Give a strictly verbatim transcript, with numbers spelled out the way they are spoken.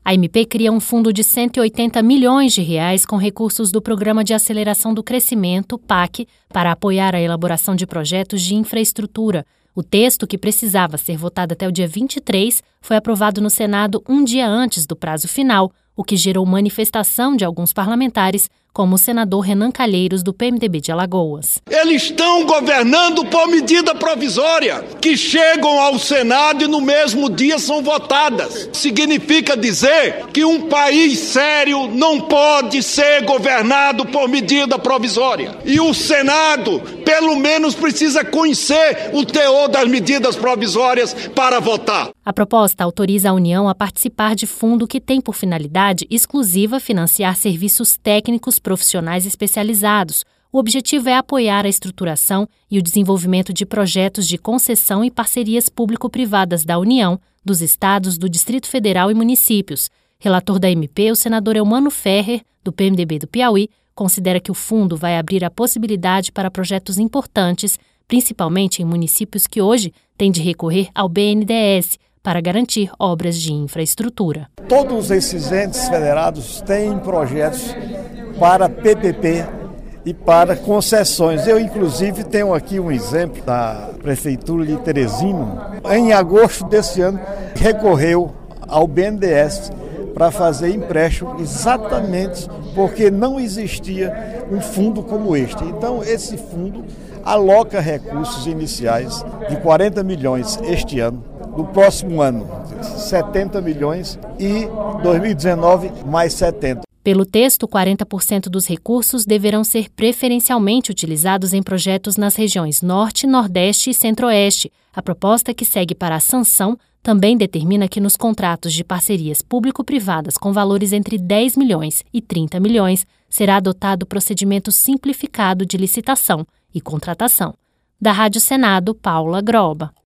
A M P cria um fundo de cento e oitenta milhões de reais com recursos do Programa de Aceleração do Crescimento, P A C, para apoiar a elaboração de projetos de infraestrutura. O texto, que precisava ser votado até o dia vinte e três, foi aprovado no Senado um dia antes do prazo final, o que gerou manifestação de alguns parlamentares, como o senador Renan Calheiros, do P M D B de Alagoas. Eles estão governando por medida provisória, que chegam ao Senado e no mesmo dia são votadas. Significa dizer que um país sério não pode ser governado por medida provisória. E o Senado, pelo menos, precisa conhecer o teor das medidas provisórias para votar. A proposta autoriza a União a participar de fundo que tem por finalidade exclusiva financiar serviços técnicos profissionais especializados. O objetivo é apoiar a estruturação e o desenvolvimento de projetos de concessão e parcerias público-privadas da União, dos estados, do Distrito Federal e municípios. Relator da M P, o senador Eumano Ferrer, do P M D B do Piauí, considera que o fundo vai abrir a possibilidade para projetos importantes, principalmente em municípios que hoje têm de recorrer ao B N D E S, para garantir obras de infraestrutura. Todos esses entes federados têm projetos para P P P e para concessões. Eu, inclusive, tenho aqui um exemplo da Prefeitura de Teresina. Em agosto desse ano, recorreu ao B N D E S para fazer empréstimo, exatamente porque não existia um fundo como este. Então, esse fundo aloca recursos iniciais de quarenta milhões este ano, no próximo ano setenta milhões e dois mil e dezenove mais setenta. Pelo texto, quarenta por cento dos recursos deverão ser preferencialmente utilizados em projetos nas regiões Norte, Nordeste e Centro-Oeste. A proposta, que segue para a sanção, também determina que nos contratos de parcerias público-privadas com valores entre dez milhões e trinta milhões será adotado o procedimento simplificado de licitação e contratação. Da Rádio Senado, Paula Groba.